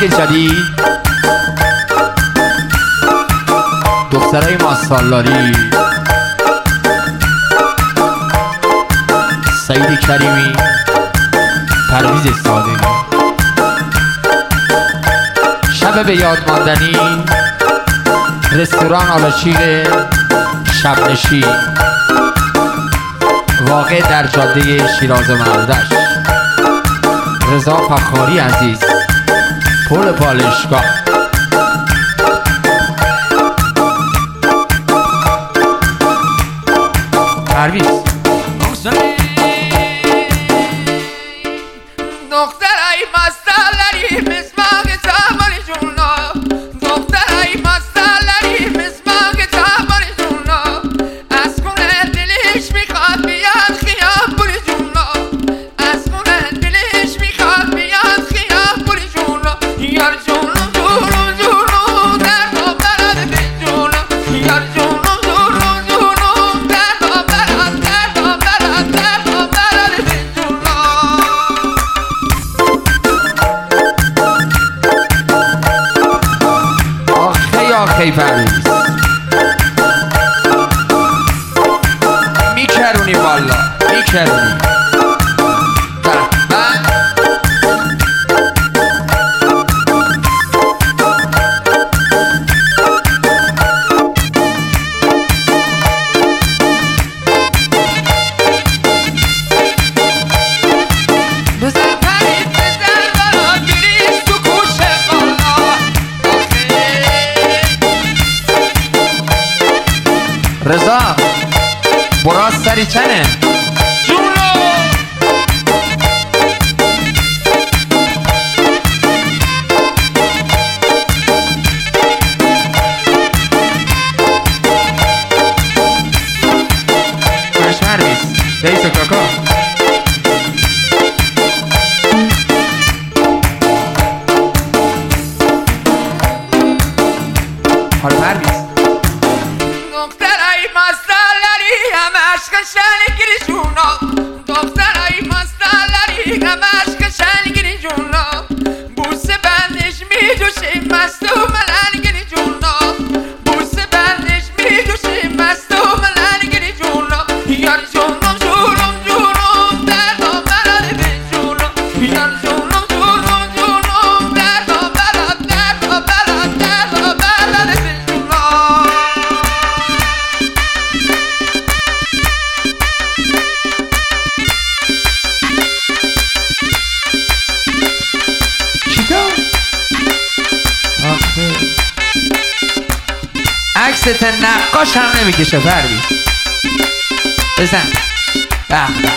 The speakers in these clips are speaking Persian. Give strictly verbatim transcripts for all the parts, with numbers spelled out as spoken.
آهنگ جدید دخترای ماستالاری سعید کریمی، پرویز صادقی. شب به یاد ماندنی رستوران آلاشیر شبنشین واقع در جاده شیراز مردش. رضا فخاری عزیز، پل پالشگاه. پرویز دخترای مستالری مسماق تاباری جونا، دخترای مستالری مسماق تاباری جونا، از خونه دلش میخواد بیاد خیابون جونا، از خونه دلش میخواد بیاد خیابون جونا. یار جونو جونو جونو درد و برد به جونا، یار جونو جونو جونو درد و برد درد و برد درد و برد به جونا. آخی پرویز میکرونی والا میکرونی. رضا براز سری چنه جونو باش پرویز رئیس کاکا. حالا پرویز دخترای مستالری همش قشنگی جونا، دخترای مستالری همش قشنگی جونا، بوسه بندش میجوشه مست و ملنگی جونا، بوسه بندش میجوشه مست و ملنگی جونا. یار جونو جونو جونو درد و برد به جونا، یار جونو جونو جونو درد و برد درد و برد درد و برد به جونا. عکست نقاش هم نمیکشه پرویز. بزن به به.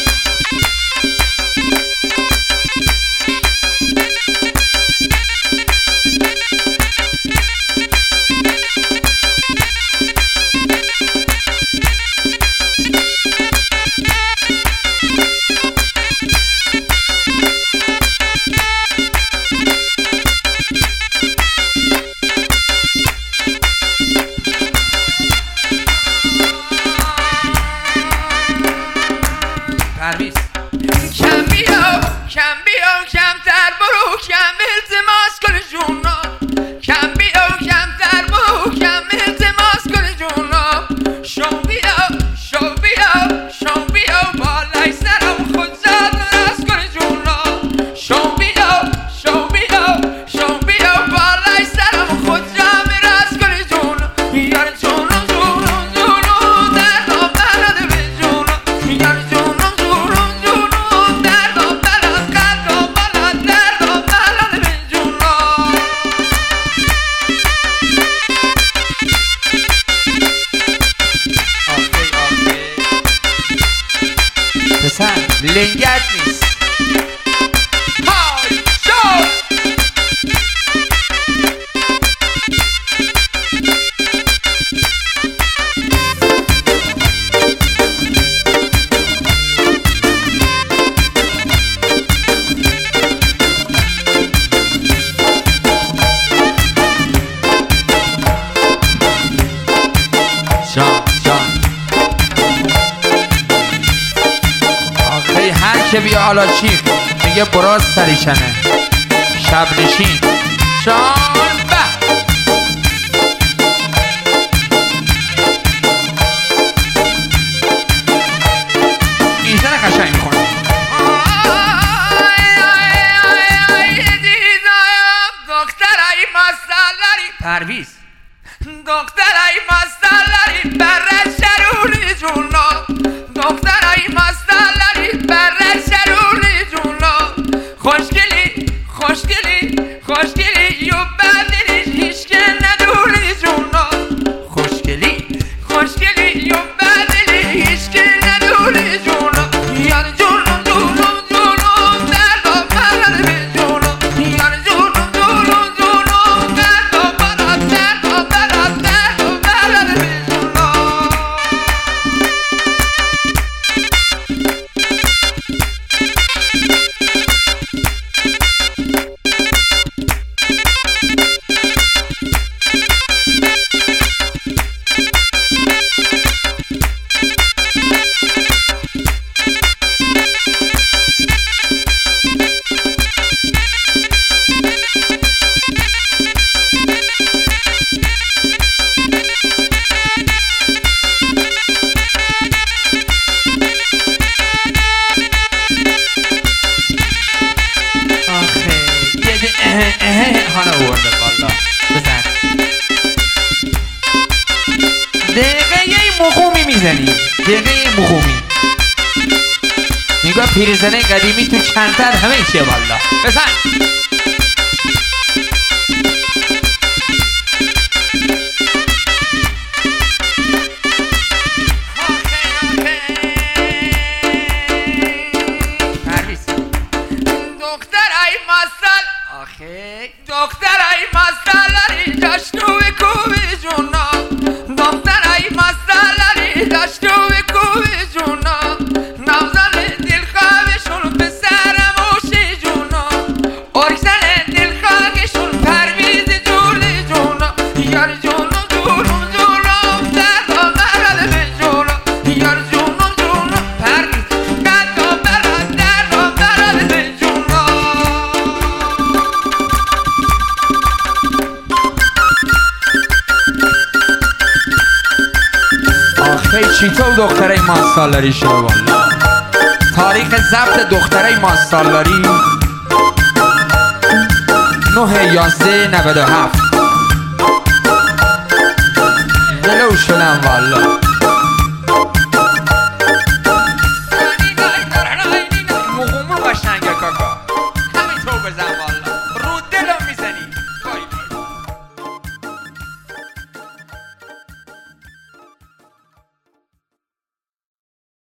پرویز کم بیا کم بیا کمتر برو کم التماس کن جونا، کم بیا کمتر برو کم التماس کن جونا. شو بیا شو بیا شو بیا بالای سرم خود زد راست کن جونا، شو بیا شو بیا شو بیا بالای سرم خود جمع راست کن جونا. یار جونو جونو جونو درد و برد به جونا، یار جونو جونو جونو درد و برد قد و برد درد و برد به جونا. آخی آخی پسر لنگت نیست. های شو جان جان آخی هر که بیا آلاشیر میگه براز سریشنه شب نشین. چهار به اینجا قشنگ میخونم. دخترای مسئله‌ای پرویز دخترای مسئله‌ای بر شرونی جونا دخترای مسئله‌ای بر شرونی جونا خوشگلی خوشگلی خوشگلی یو بدلی هیچ که ندونی جونا خوشگلی خوشگلی یو بدلی هیچ که ندونی جونا یعنی جونم جونم جونم درد و مرد به جونم یعنی جونم جونم جونم درد و مرد درد و مرد درد و مرد به جونم. حالا ورده بالا بزن دقیقه مخومی میزنی دقیقه مخومی نگاه پیرزنه قدیمی تو چندتر همه چیه بالا بزن دخترای مسئله‌ای داشت و کوبی جونا دخترای مسئله‌ای داشت و کوبی جونا نوزن دلخواهشون به سر موشی جونا ارزن دلخواهشون پرویز جولی جونا یار جونم جونم جونم درد و مرد به جونا یار جونم جونم پرویز قد و برد درد و مرد به جونا. آخه چیطور دخترای ماستالاری شده والا تاریخ ضبط دخترای ماستالاری نه یازده نود و هفت ولو شدم والا